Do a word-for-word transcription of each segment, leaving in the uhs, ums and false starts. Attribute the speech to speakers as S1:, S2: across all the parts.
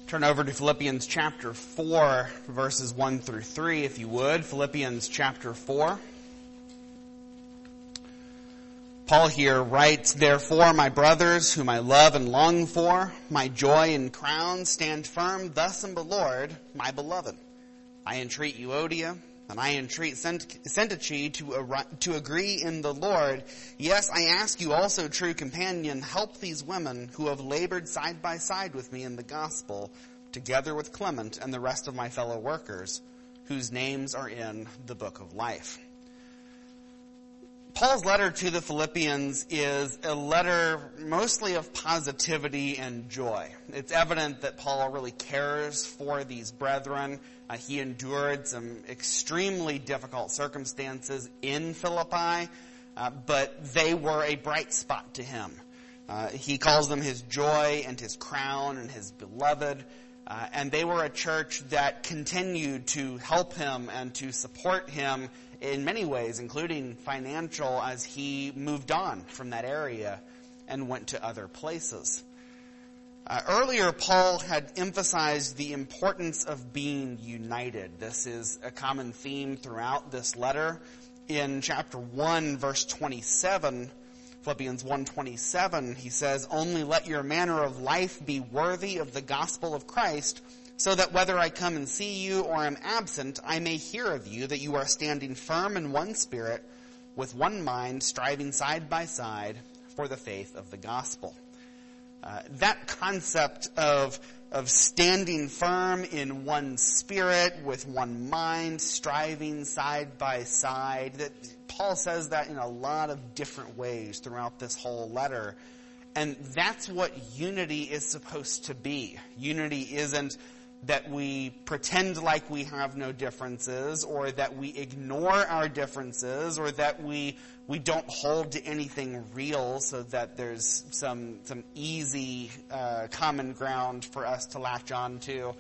S1: Turn over to Philippians chapter four, verses one through three, if you would. Philippians chapter four. Paul here writes, "Therefore, my brothers, whom I love and long for, my joy and crown, stand firm thus in the Lord, my beloved. I entreat Euodia, and I entreat Syntyche to, to agree in the Lord. Yes, I ask you also, true companion, help these women who have labored side by side with me in the gospel, together with Clement and the rest of my fellow workers, whose names are in the book of life." Paul's letter to the Philippians is a letter mostly of positivity and joy. It's evident that Paul really cares for these brethren. Uh, he endured some extremely difficult circumstances in Philippi, uh, but they were a bright spot to him. Uh, he calls them his joy and his crown and his beloved, uh, and they were a church that continued to help him and to support him in many ways, including financial, as he moved on from that area and went to other places. Uh, earlier, Paul had emphasized the importance of being united. This is a common theme throughout this letter. In chapter one, verse twenty-seven, Philippians one twenty-seven, he says, "Only let your manner of life be worthy of the gospel of Christ, so that whether I come and see you or am absent, I may hear of you that you are standing firm in one spirit, with one mind, striving side by side for the faith of the gospel." Uh, that concept of of standing firm in one spirit, with one mind, striving side by side, that Paul says that in a lot of different ways throughout this whole letter. And that's what unity is supposed to be. Unity isn't that we pretend like we have no differences, or that we ignore our differences, or that we we don't hold to anything real so that there's some some easy uh, common ground for us to latch on to.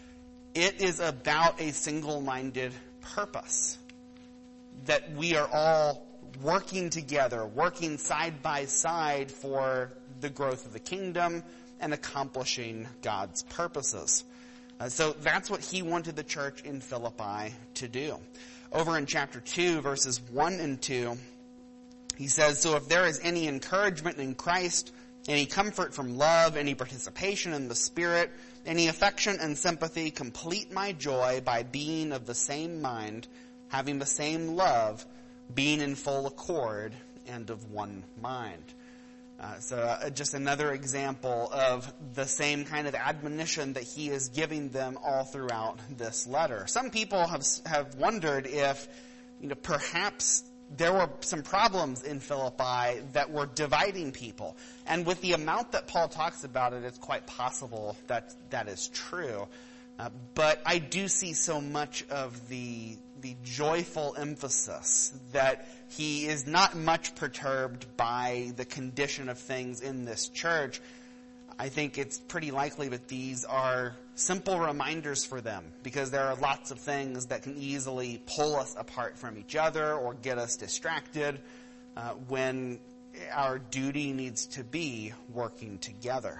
S1: It is about a single-minded purpose, that we are all working together, working side by side for the growth of the kingdom and accomplishing God's purposes. Uh, so that's what he wanted the church in Philippi to do. Over in chapter two, verses one and two, he says, "So if there is any encouragement in Christ, any comfort from love, any participation in the Spirit, any affection and sympathy, complete my joy by being of the same mind, having the same love, being in full accord, and of one mind." Uh, so uh, just another example of the same kind of admonition that he is giving them all throughout this letter. Some people have have wondered if, you know, perhaps there were some problems in Philippi that were dividing people. And with the amount that Paul talks about it, it's quite possible that that is true. Uh, but I do see so much of the the joyful emphasis that he is not much perturbed by the condition of things in this church. I think it's pretty likely that these are simple reminders for them, because there are lots of things that can easily pull us apart from each other or get us distracted uh, when our duty needs to be working together.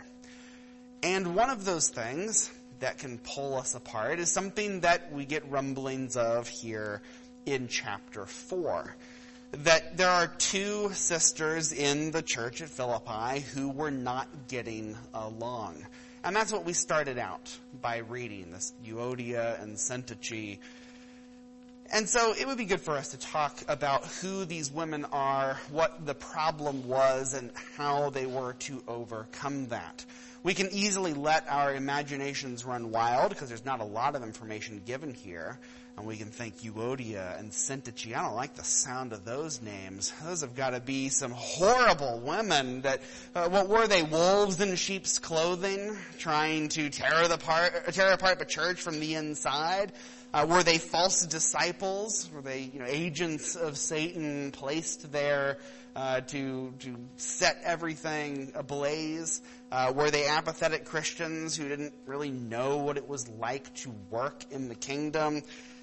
S1: And one of those things that can pull us apart is something that we get rumblings of here in chapter four. That there are two sisters in the church at Philippi who were not getting along. And that's what we started out by reading, this Euodia and Syntyche. And so it would be good for us to talk about who these women are, what the problem was, and how they were to overcome that. We can easily let our imaginations run wild, because there's not a lot of information given here. And we can think Euodia and Syntyche. I don't like the sound of those names. Those have got to be some horrible women that, uh, what were they, wolves in sheep's clothing, trying to tear, the part, tear apart the church from the inside? Uh, were they false disciples? Were they, you know, agents of Satan placed there uh, to to set everything ablaze? Uh, were they apathetic Christians who didn't really know what it was like to work in the kingdom?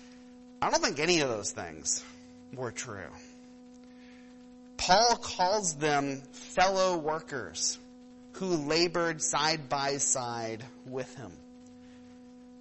S1: I don't think any of those things were true. Paul calls them fellow workers who labored side by side with him.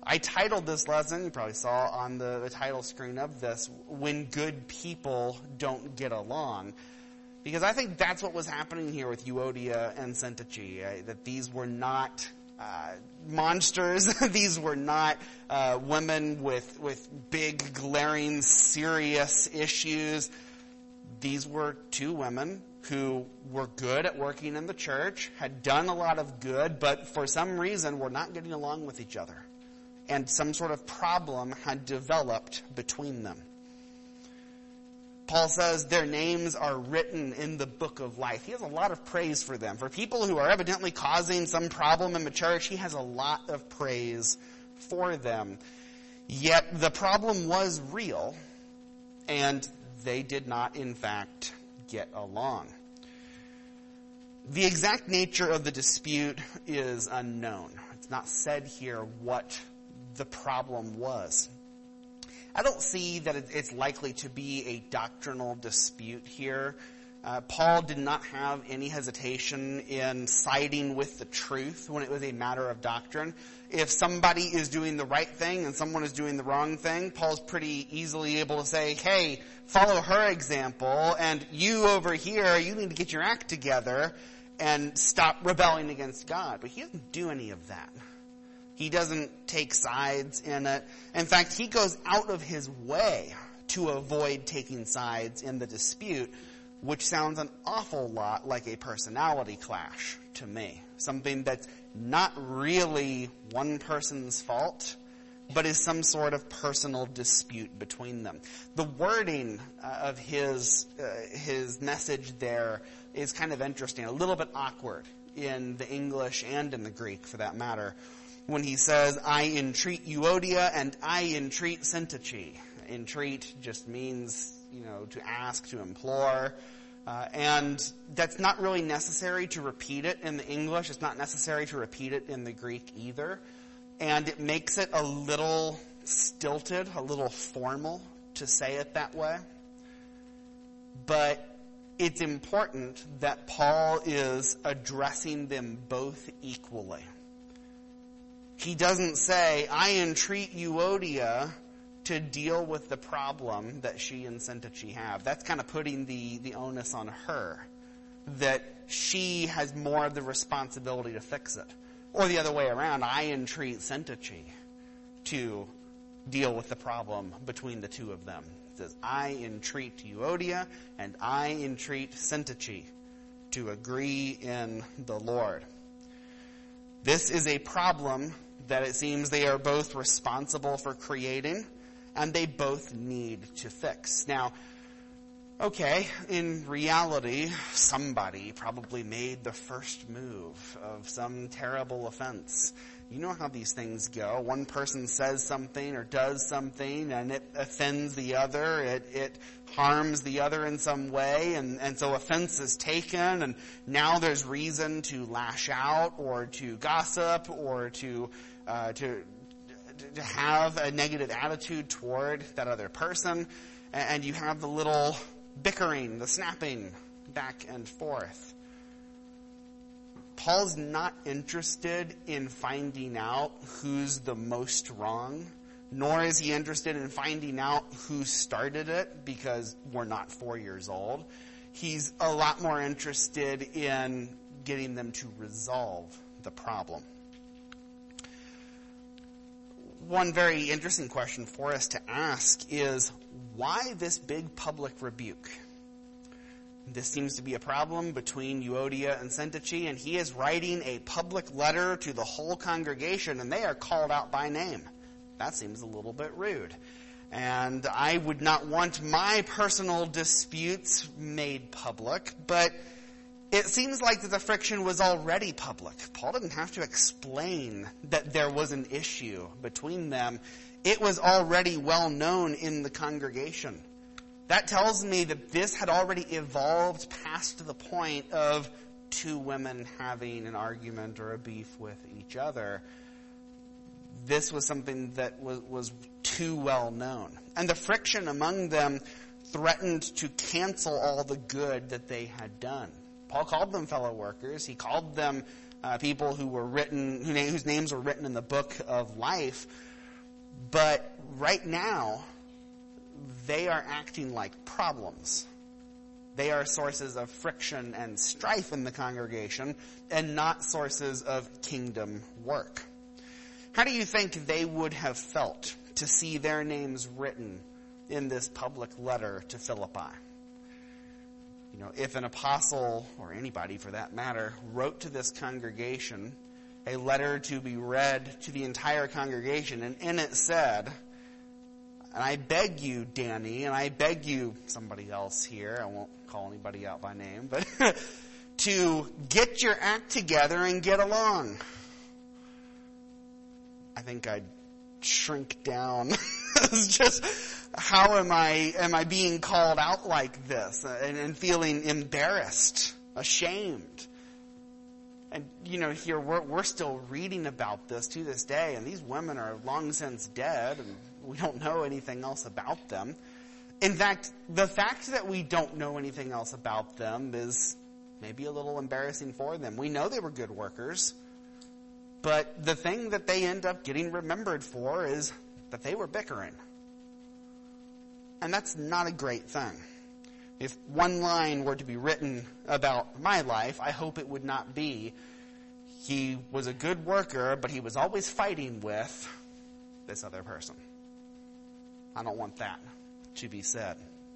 S1: I titled this lesson, you probably saw on the, the title screen of this, When Good People Don't Get Along. Because I think that's what was happening here with Euodia and Syntyche, uh, that these were not uh, monsters. These were not uh, women with, with big, glaring, serious issues. These were two women who were good at working in the church, had done a lot of good, but for some reason were not getting along with each other. And some sort of problem had developed between them. Paul says their names are written in the book of life. He has a lot of praise for them. For people who are evidently causing some problem in the church, he has a lot of praise for them. Yet the problem was real, and they did not, in fact, get along. The exact nature of the dispute is unknown. It's not said here what the problem was. I don't see that it's likely to be a doctrinal dispute here. Uh, Paul did not have any hesitation in siding with the truth when it was a matter of doctrine. If somebody is doing the right thing and someone is doing the wrong thing, Paul's pretty easily able to say, hey, follow her example, and you over here, you need to get your act together and stop rebelling against God. But he doesn't do any of that. He doesn't take sides in it. In fact, he goes out of his way to avoid taking sides in the dispute, which sounds an awful lot like a personality clash to me. Something that's not really one person's fault, but is some sort of personal dispute between them. The wording uh, of his uh, his message there is kind of interesting, a little bit awkward in the English and in the Greek, for that matter. When he says, I entreat Euodia and I entreat Syntyche. Entreat just means, you know, to ask, to implore. Uh, and that's not really necessary to repeat it in the English. It's not necessary to repeat it in the Greek either. And it makes it a little stilted, a little formal to say it that way. But it's important that Paul is addressing them both equally. He doesn't say, I entreat Euodia to deal with the problem that she and Syntyche have. That's kind of putting the, the onus on her, that she has more of the responsibility to fix it. Or the other way around, I entreat Syntyche to deal with the problem between the two of them. It says, I entreat Euodia and I entreat Syntyche to agree in the Lord. This is a problem that it seems they are both responsible for creating, and they both need to fix. Now, okay, in reality, somebody probably made the first move of some terrible offense. You know how these things go. One person says something or does something, and it offends the other. It, it harms the other in some way, and, and so offense is taken, and now there's reason to lash out or to gossip or to uh, to to have a negative attitude toward that other person, and you have the little bickering, the snapping back and forth. Paul's not interested in finding out who's the most wrong, nor is he interested in finding out who started it, because we're not four years old. He's a lot more interested in getting them to resolve the problem. One very interesting question for us to ask is, why this big public rebuke? This seems to be a problem between Euodia and Syntyche, and he is writing a public letter to the whole congregation, and they are called out by name. That seems a little bit rude. And I would not want my personal disputes made public, but it seems like that the friction was already public. Paul didn't have to explain that there was an issue between them. It was already well known in the congregation. That tells me that this had already evolved past the point of two women having an argument or a beef with each other. This was something that was, was too well known. And the friction among them threatened to cancel all the good that they had done. Paul called them fellow workers. He called them uh, people who were written, who, whose names were written in the book of life. But right now, they are acting like problems. They are sources of friction and strife in the congregation and not sources of kingdom work. How do you think they would have felt to see their names written in this public letter to Philippi? You know, if an apostle, or anybody for that matter, wrote to this congregation a letter to be read to the entire congregation, and in it said, and I beg you, Danny, and I beg you, somebody else here, I won't call anybody out by name, but to get your act together and get along. I think I'd shrink down. It's just, how am I am I being called out like this and, and feeling embarrassed, ashamed? And, you know, here we're, we're still reading about this to this day, and these women are long since dead, and we don't know anything else about them. In fact, the fact that we don't know anything else about them is maybe a little embarrassing for them. We know they were good workers, but the thing that they end up getting remembered for is that they were bickering. And that's not a great thing. If one line were to be written about my life, I hope it would not be, he was a good worker, but he was always fighting with this other person. I don't want that to be said.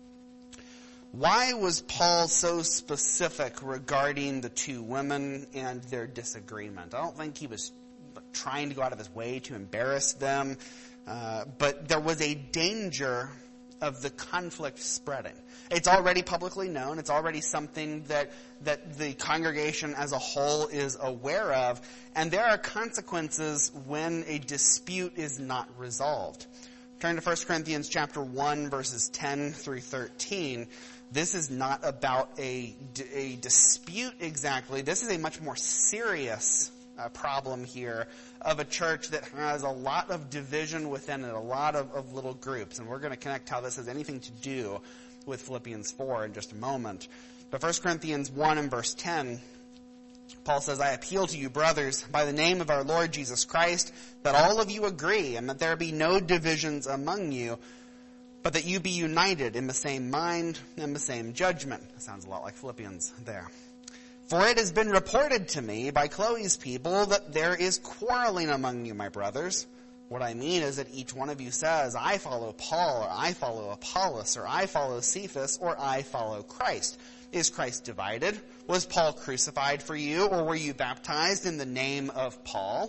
S1: Why was Paul so specific regarding the two women and their disagreement? I don't think he was trying to go out of his way to embarrass them, uh, but there was a danger of the conflict spreading. It's already publicly known. It's already something that that the congregation as a whole is aware of, and there are consequences when a dispute is not resolved. Turn to First Corinthians chapter one, verses ten through thirteen. This is not about a, a dispute exactly. This is a much more serious uh, problem here of a church that has a lot of division within it, a lot of, of little groups. And we're going to connect how this has anything to do with Philippians four in just a moment. But First Corinthians one and verse ten, Paul says, I appeal to you, brothers, by the name of our Lord Jesus Christ, that all of you agree, and that there be no divisions among you, but that you be united in the same mind and the same judgment. That sounds a lot like Philippians there. For it has been reported to me by Chloe's people that there is quarreling among you, my brothers. What I mean is that each one of you says, I follow Paul, or I follow Apollos, or I follow Cephas, or I follow Christ. Is Christ divided? Was Paul crucified for you, or were you baptized in the name of Paul?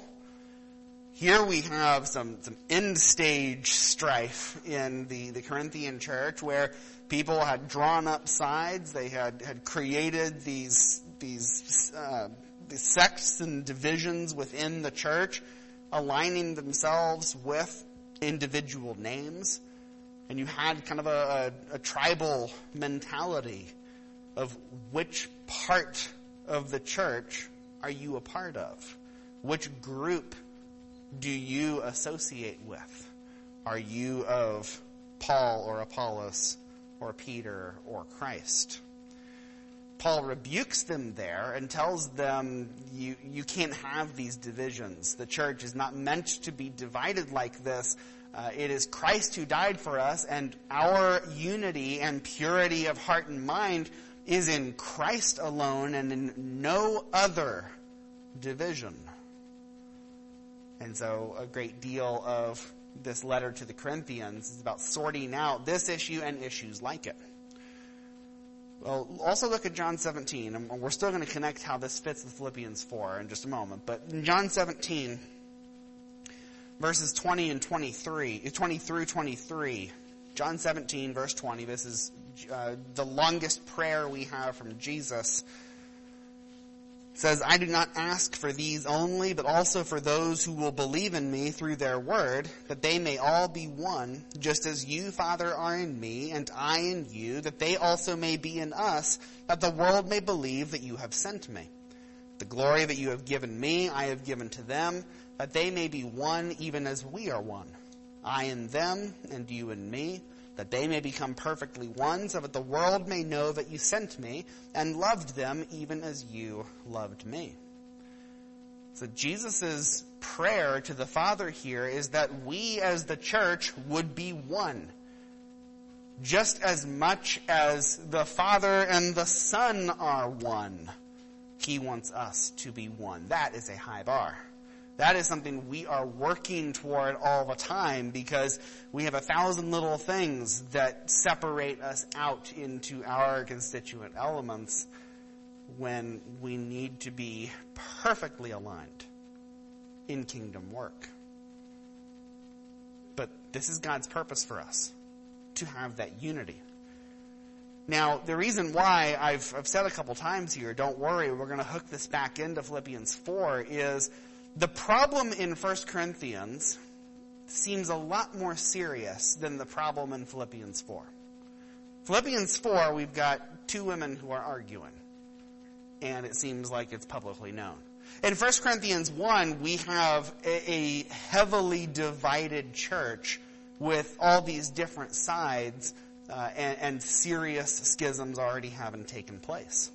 S1: Here we have some, some end-stage strife in the, the Corinthian church where people had drawn up sides. They had, had created these, these, uh, these sects and divisions within the church, aligning themselves with individual names. And you had kind of a, a, a tribal mentality of which part of the church are you a part of? Which group do you associate with? Are you of Paul or Apollos or Peter or Christ? Paul rebukes them there and tells them you, you can't have these divisions. The church is not meant to be divided like this. Uh, it is Christ who died for us, and our unity and purity of heart and mind is in Christ alone and in no other division. And so a great deal of this letter to the Corinthians is about sorting out this issue and issues like it. Well, also look at John seventeen, and we're still going to connect how this fits with Philippians four in just a moment. But in John seventeen, verses twenty and twenty-three, twenty through twenty-three, John seventeen, verse twenty, this is uh, the longest prayer we have from Jesus. It says, I do not ask for these only, but also for those who will believe in me through their word, that they may all be one, just as you, Father, are in me, and I in you, that they also may be in us, that the world may believe that you have sent me. The glory that you have given me, I have given to them, that they may be one even as we are one. I in them, and you in me, that they may become perfectly one, so that the world may know that you sent me and loved them even as you loved me. So Jesus is prayer to the Father here is that we as the church would be one. Just as much as the Father and the Son are one, he wants us to be one. That is a high bar. That is something we are working toward all the time because we have a thousand little things that separate us out into our constituent elements when we need to be perfectly aligned in kingdom work. But this is God's purpose for us, to have that unity. Now, the reason why I've, I've said a couple times here, don't worry, we're going to hook this back into Philippians four, is the problem in First Corinthians seems a lot more serious than the problem in Philippians four. Philippians four, we've got two women who are arguing, and it seems like it's publicly known. In First Corinthians one, we have a, a heavily divided church with all these different sides uh, and, and serious schisms already having taken place.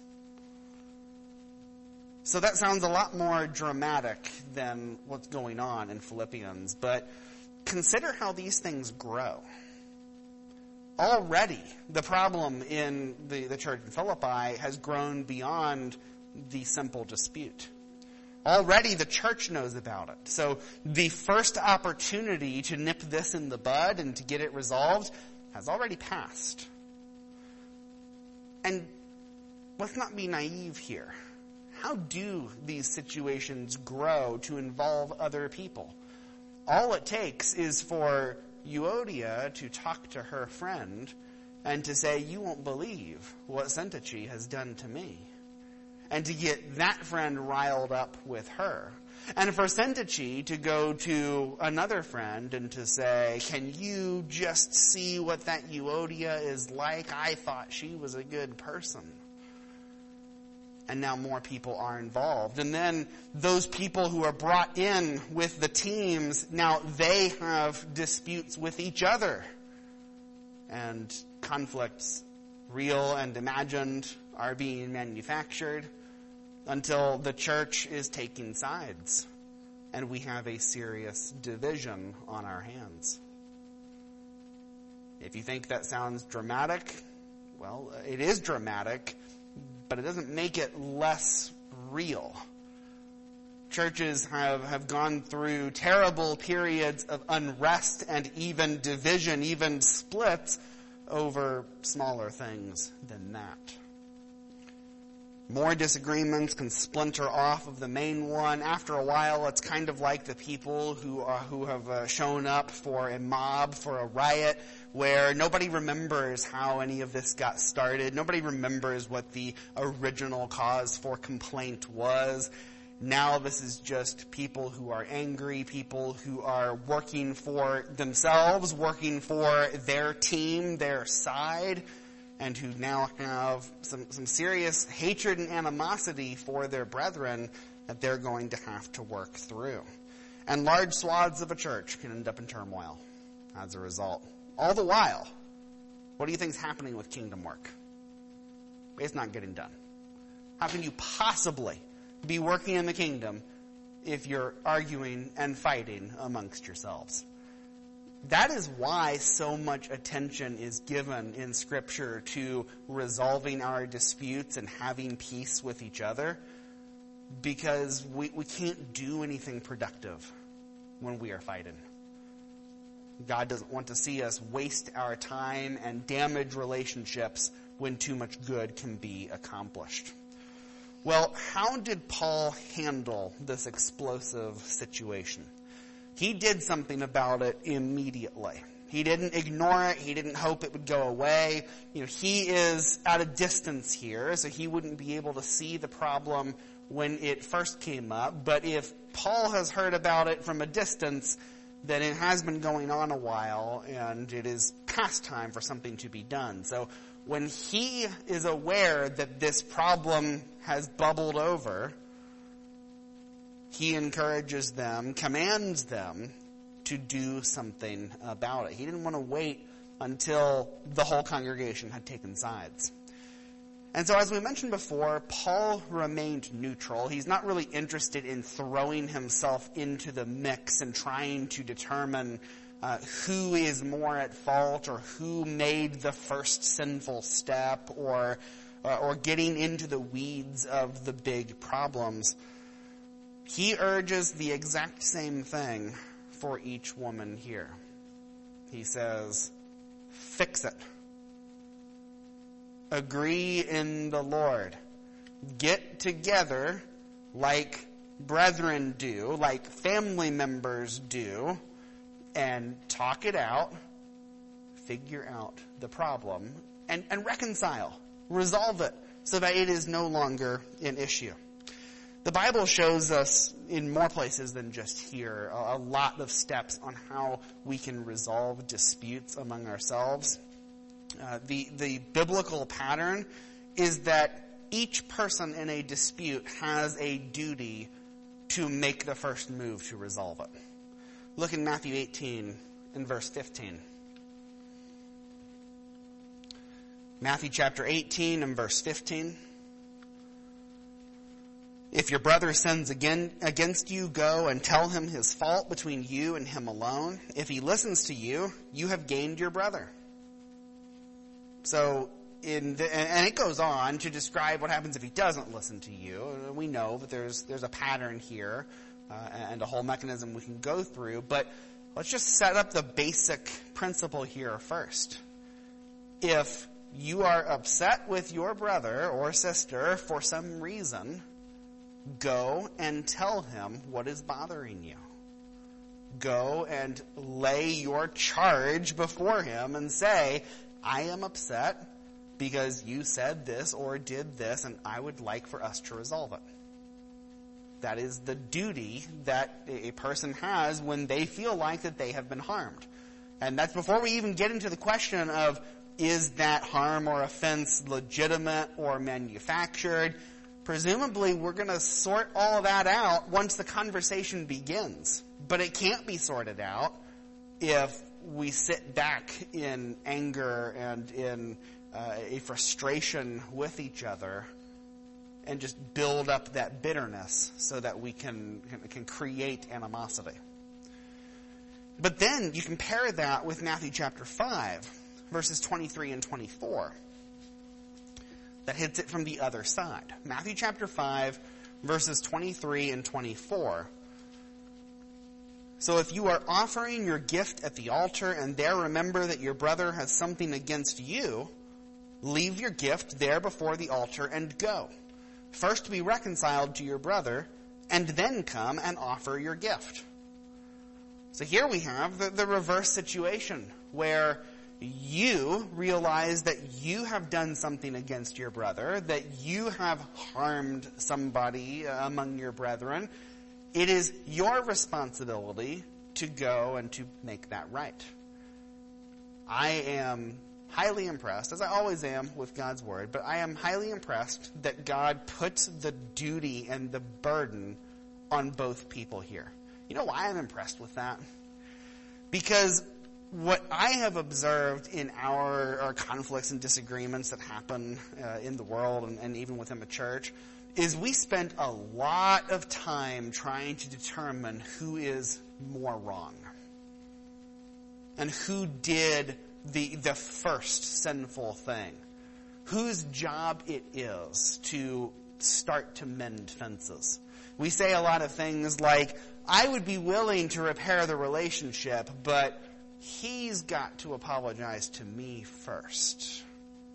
S1: So that sounds a lot more dramatic than what's going on in Philippians, but consider how these things grow. Already, the problem in the, the church in Philippi has grown beyond the simple dispute. Already the church knows about it. So the first opportunity to nip this in the bud and to get it resolved has already passed. And let's not be naive here. How do these situations grow to involve other people? All it takes is for Euodia to talk to her friend and to say, you won't believe what Syntyche has done to me. And to get that friend riled up with her. And for Syntyche to go to another friend and to say, can you just see what that Euodia is like? I thought she was a good person. And now more people are involved. And then those people who are brought in with the teams, now they have disputes with each other. And conflicts, real and imagined, are being manufactured until the church is taking sides. And we have a serious division on our hands. If you think that sounds dramatic, well, it is dramatic, but it doesn't make it less real. Churches have, have gone through terrible periods of unrest and even division, even splits over smaller things than that. More disagreements can splinter off of the main one. After a while, it's kind of like the people who are, who have uh, shown up for a mob, for a riot, where nobody remembers how any of this got started. Nobody remembers what the original cause for complaint was. Now this is just people who are angry, people who are working for themselves, working for their team, their side, and who now have some, some serious hatred and animosity for their brethren that they're going to have to work through. And large swaths of a church can end up in turmoil as a result. All the while, what do you think is happening with kingdom work? It's not getting done. How can you possibly be working in the kingdom if you're arguing and fighting amongst yourselves? That is why so much attention is given in Scripture to resolving our disputes and having peace with each other, because we, we can't do anything productive when we are fighting. God doesn't want to see us waste our time and damage relationships when too much good can be accomplished. Well, how did Paul handle this explosive situation? He did something about it immediately. He didn't ignore it. He didn't hope it would go away. You know, he is at a distance here, so he wouldn't be able to see the problem when it first came up. But if Paul has heard about it from a distance, then it has been going on a while, and it is past time for something to be done. So when he is aware that this problem has bubbled over, he encourages them, commands them to do something about it. He didn't want to wait until the whole congregation had taken sides. And so as we mentioned before, Paul remained neutral. He's not really interested in throwing himself into the mix and trying to determine uh, who is more at fault or who made the first sinful step or, uh, or getting into the weeds of the big problems. He urges the exact same thing for each woman here. He says, fix it. Agree in the Lord. Get together like brethren do, like family members do, and talk it out, figure out the problem, and, and reconcile. Resolve it so that it is no longer an issue. The Bible shows us in more places than just here a, a lot of steps on how we can resolve disputes among ourselves. Uh, the, the biblical pattern is that each person in a dispute has a duty to make the first move to resolve it. Look in Matthew eighteen and verse fifteen. Matthew chapter eighteen and verse fifteen. If your brother sins again against you, go and tell him his fault between you and him alone. If he listens to you, you have gained your brother. So, in the, and it goes on to describe what happens if he doesn't listen to you. We know that there's there's a pattern here uh, and a whole mechanism we can go through. But let's just set up the basic principle here first. If you are upset with your brother or sister for some reason, go and tell him what is bothering you. Go and lay your charge before him and say, I am upset because you said this or did this, and I would like for us to resolve it. That is the duty that a person has when they feel like that they have been harmed. And that's before we even get into the question of, is that harm or offense legitimate or manufactured? Presumably, we're going to sort all of that out once the conversation begins. But it can't be sorted out if we sit back in anger and in uh, a frustration with each other and just build up that bitterness so that we can, can, can create animosity. But then you compare that with Matthew chapter five, verses twenty-three and twenty-four. That hits it from the other side. Matthew chapter five, verses twenty-three and twenty-four. So if you are offering your gift at the altar and there remember that your brother has something against you, leave your gift there before the altar and go. First be reconciled to your brother, and then come and offer your gift. So here we have the, the reverse situation, where you realize that you have done something against your brother, that you have harmed somebody among your brethren. It is your responsibility to go and to make that right. I am highly impressed, as I always am with God's Word, but I am highly impressed that God puts the duty and the burden on both people here. You know why I'm impressed with that? Because what I have observed in our, our conflicts and disagreements that happen uh, in the world and, and even within the church is we spend a lot of time trying to determine who is more wrong and who did the the first sinful thing, whose job it is to start to mend fences. We say a lot of things like, I would be willing to repair the relationship, but he's got to apologize to me first.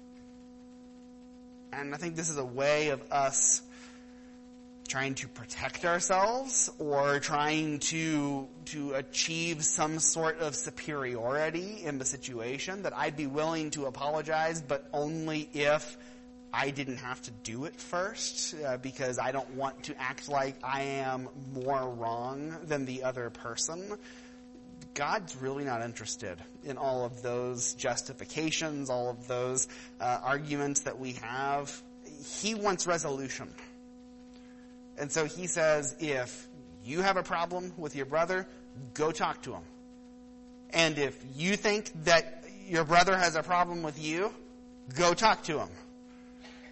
S1: And I think this is a way of us trying to protect ourselves or trying to to achieve some sort of superiority in the situation, that I'd be willing to apologize, but only if I didn't have to do it first, uh, because I don't want to act like I am more wrong than the other person. God's really not interested in all of those justifications, all of those uh, arguments that we have. He wants resolution. And so he says, if you have a problem with your brother, go talk to him. And if you think that your brother has a problem with you, go talk to him.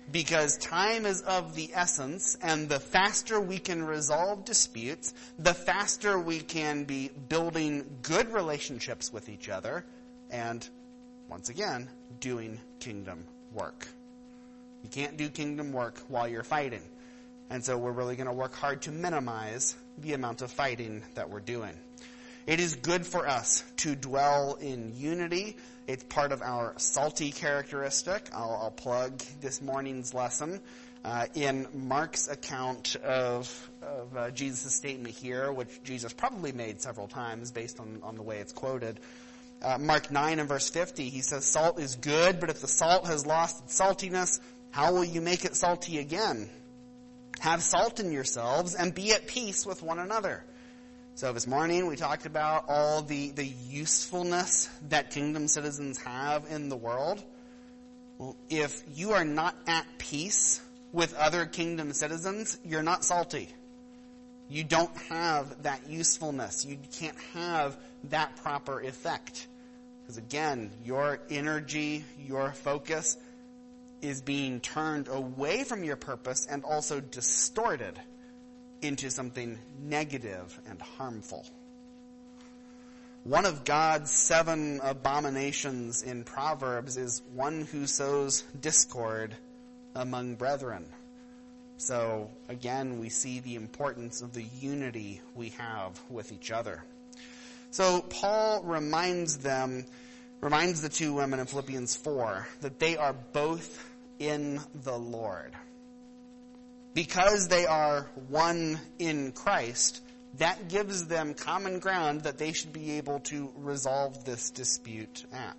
S1: because time is of the essence, and the faster we can resolve disputes, the faster we can be building good relationships with each other, and, once again, doing kingdom work. You can't do kingdom work while you're fighting. And so we're really going to work hard to minimize the amount of fighting that we're doing. It is good for us to dwell in unity. It's part of our salty characteristic. I'll, I'll plug this morning's lesson. Uh, in Mark's account of, of uh, Jesus' statement here, which Jesus probably made several times based on, on the way it's quoted, uh, Mark nine and verse fifty, he says, "Salt is good, but if the salt has lost its saltiness, how will you make it salty again? Have salt in yourselves and be at peace with one another." So this morning we talked about all the, the usefulness that kingdom citizens have in the world. Well, if you are not at peace with other kingdom citizens, you're not salty. You don't have that usefulness. You can't have that proper effect. Because again, your energy, your focus is being turned away from your purpose and also distorted into something negative and harmful. One of God's seven abominations in Proverbs is one who sows discord among brethren. So again, we see the importance of the unity we have with each other. So Paul reminds them, reminds the two women in Philippians four that they are both in the Lord. Because they are one in Christ, that gives them common ground that they should be able to resolve this dispute at.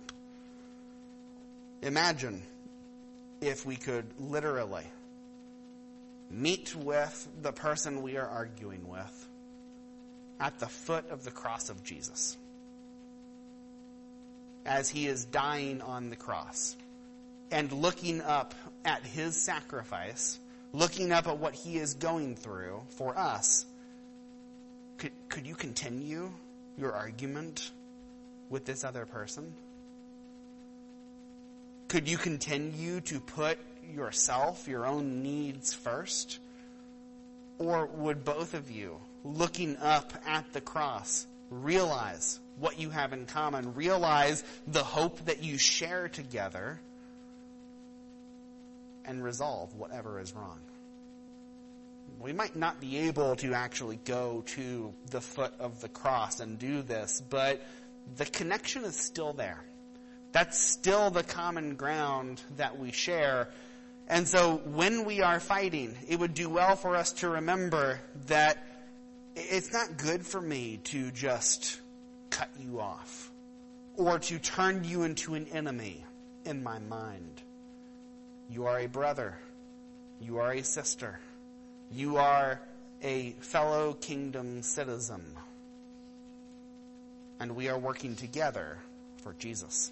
S1: Imagine if we could literally meet with the person we are arguing with at the foot of the cross of Jesus, as he is dying on the cross, and looking up at his sacrifice, looking up at what he is going through for us. Could, could you continue your argument with this other person? Could you continue to put yourself, your own needs first? Or would both of you, looking up at the cross, realize what you have in common, realize the hope that you share together, and resolve whatever is wrong? We might not be able to actually go to the foot of the cross and do this, but the connection is still there. That's still the common ground that we share. And so when we are fighting, it would do well for us to remember that it's not good for me to just cut you off or to turn you into an enemy in my mind. You are a brother. You are a sister. You are a fellow kingdom citizen. And we are working together for Jesus.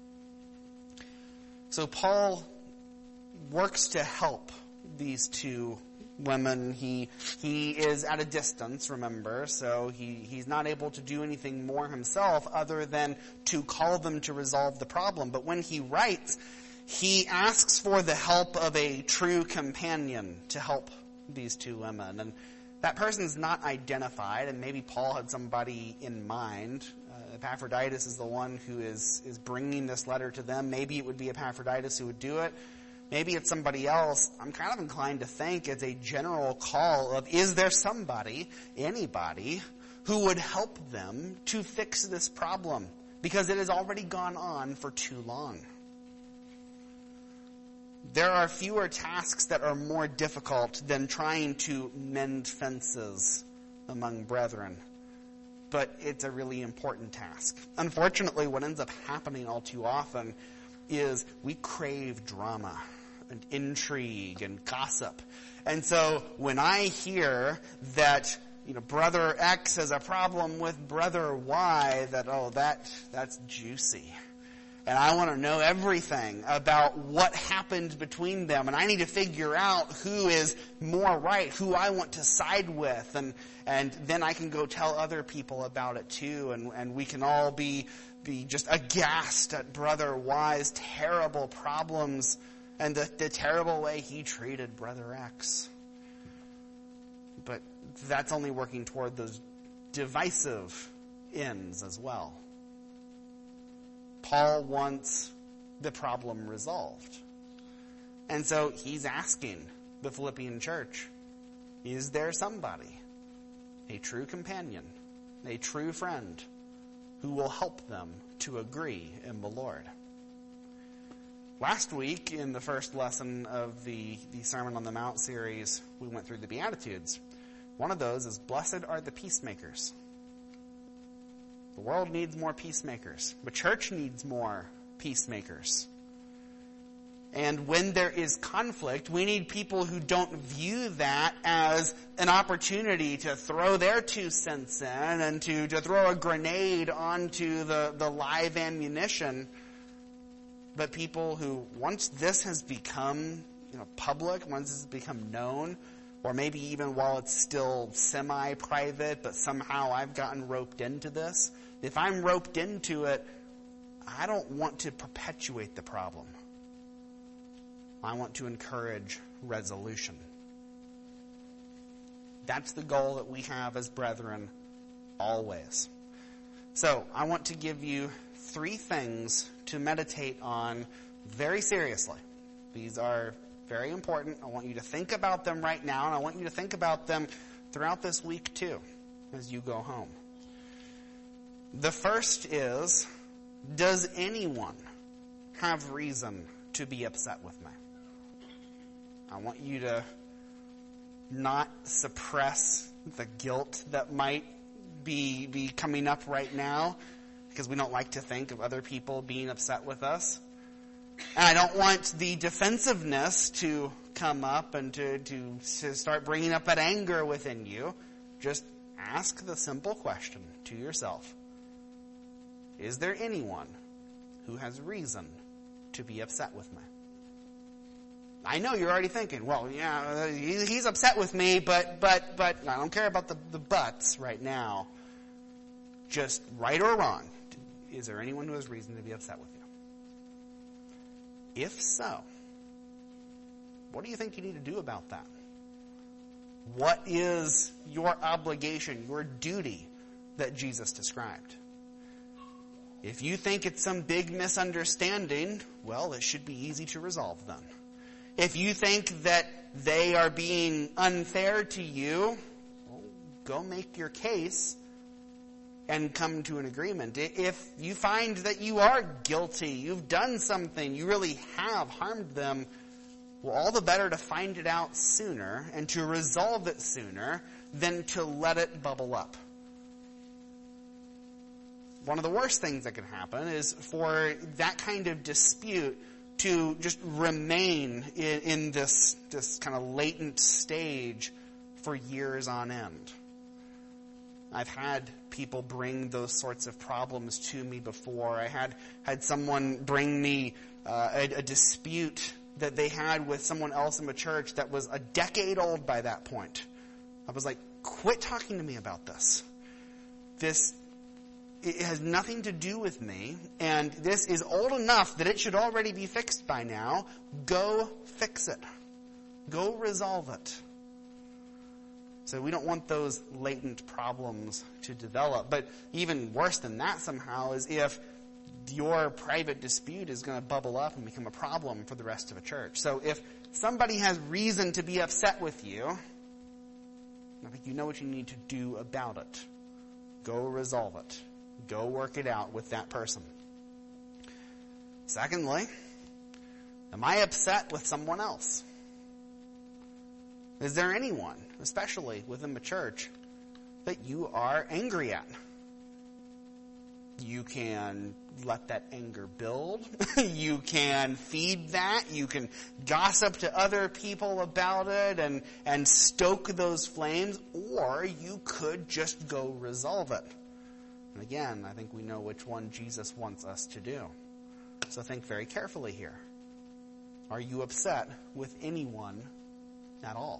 S1: So Paul works to help these two women. He he is at a distance, remember, so he, he's not able to do anything more himself other than to call them to resolve the problem. But when he writes, he asks for the help of a true companion to help these two women. And that person's not identified, and maybe Paul had somebody in mind. Uh, Epaphroditus is the one who is, is bringing this letter to them. Maybe it would be Epaphroditus who would do it. Maybe it's somebody else. I'm kind of inclined to think it's a general call of, is there somebody, anybody, who would help them to fix this problem? Because it has already gone on for too long. There are fewer tasks that are more difficult than trying to mend fences among brethren. But it's a really important task. Unfortunately, what ends up happening all too often is we crave drama and intrigue and gossip. And so when I hear that, you know, brother X has a problem with brother Y, that, oh, that that's juicy. And I want to know everything about what happened between them. And I need to figure out who is more right, who I want to side with. And, and then I can go tell other people about it too. And, and we can all be, be just aghast at brother Y's terrible problems. and the, the terrible way he treated Brother X. But that's only working toward those divisive ends as well. Paul wants the problem resolved. And so he's asking the Philippian church, is there somebody, a true companion, a true friend, who will help them to agree in the Lord? Last week, in the first lesson of the, the Sermon on the Mount series, we went through the Beatitudes. One of those is, blessed are the peacemakers. The world needs more peacemakers. The church needs more peacemakers. And when there is conflict, we need people who don't view that as an opportunity to throw their two cents in and to, to throw a grenade onto the, the live ammunition. But people who, once this has become, you know, public, once it's become known, or maybe even while it's still semi-private, but somehow I've gotten roped into this, if I'm roped into it, I don't want to perpetuate the problem. I want to encourage resolution. That's the goal that we have as brethren always. So, I want to give you three things to meditate on very seriously. These are very important. I want you to think about them right now, and I want you to think about them throughout this week too, as you go home. The first is, does anyone have reason to be upset with me? I want you to not suppress the guilt that might be, be coming up right now, because we don't like to think of other people being upset with us. And I don't want the defensiveness to come up and to, to, to start bringing up that anger within you. Just ask the simple question to yourself. Is there anyone who has reason to be upset with me? I know you're already thinking, well, yeah, he's upset with me, but, but, but, I don't care about the, the buts right now. Just right or wrong, is there anyone who has reason to be upset with you? If so, what do you think you need to do about that? What is your obligation, your duty that Jesus described? If you think it's some big misunderstanding, well, it should be easy to resolve then. If you think that they are being unfair to you, well, go make your case and come to an agreement. If you find that you are guilty, you've done something, you really have harmed them, well, all the better to find it out sooner and to resolve it sooner than to let it bubble up. One of the worst things that can happen is for that kind of dispute to just remain in, in this, this kind of latent stage for years on end. I've had people bring those sorts of problems to me before. I had, had someone bring me uh, a, a dispute that they had with someone else in the church that was a decade old by that point. I was like, quit talking to me about this. This It has nothing to do with me, and this is old enough that it should already be fixed by now. Go fix it. Go resolve it. So we don't want those latent problems to develop. But even worse than that somehow is if your private dispute is going to bubble up and become a problem for the rest of a church. So if somebody has reason to be upset with you, I think you know what you need to do about it. Go resolve it. Go work it out with that person. Secondly, am I upset with someone else? Is there anyone, especially within the church, that you are angry at? You can let that anger build. You can feed that. You can gossip to other people about it and, and stoke those flames. Or you could just go resolve it. And again, I think we know which one Jesus wants us to do. So think very carefully here. Are you upset with anyone at all?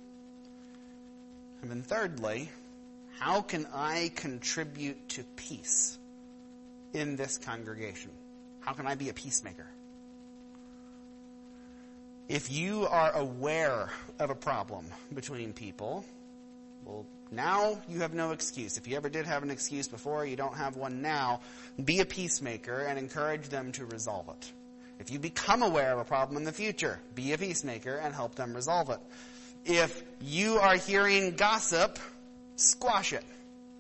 S1: And then thirdly, how can I contribute to peace in this congregation? How can I be a peacemaker? If you are aware of a problem between people, well, now you have no excuse. If you ever did have an excuse before, you don't have one now. Be a peacemaker and encourage them to resolve it. If you become aware of a problem in the future, be a peacemaker and help them resolve it. If you are hearing gossip, squash it.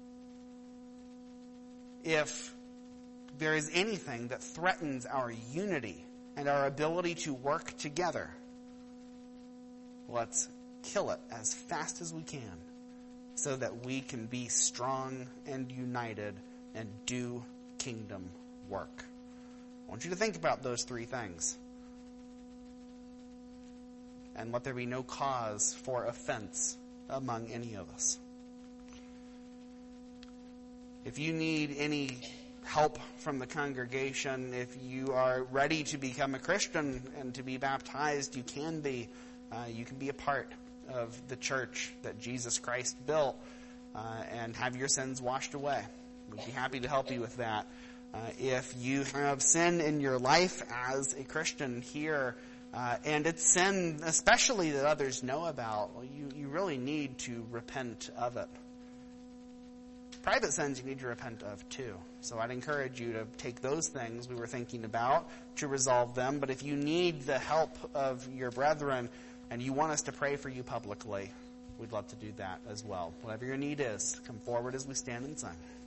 S1: If there is anything that threatens our unity and our ability to work together, let's kill it as fast as we can so that we can be strong and united and do kingdom work. I want you to think about those three things. And let there be no cause for offense among any of us. If you need any help from the congregation, if you are ready to become a Christian and to be baptized, you can be. Uh, you can be a part of the church that Jesus Christ built uh, and have your sins washed away. We'd be happy to help you with that. Uh, if you have sin in your life as a Christian here, uh, and it's sin especially that others know about, well, you, you really need to repent of it. Private sins you need to repent of too. So I'd encourage you to take those things we were thinking about to resolve them. But if you need the help of your brethren and you want us to pray for you publicly, we'd love to do that as well. Whatever your need is, come forward as we stand and sing.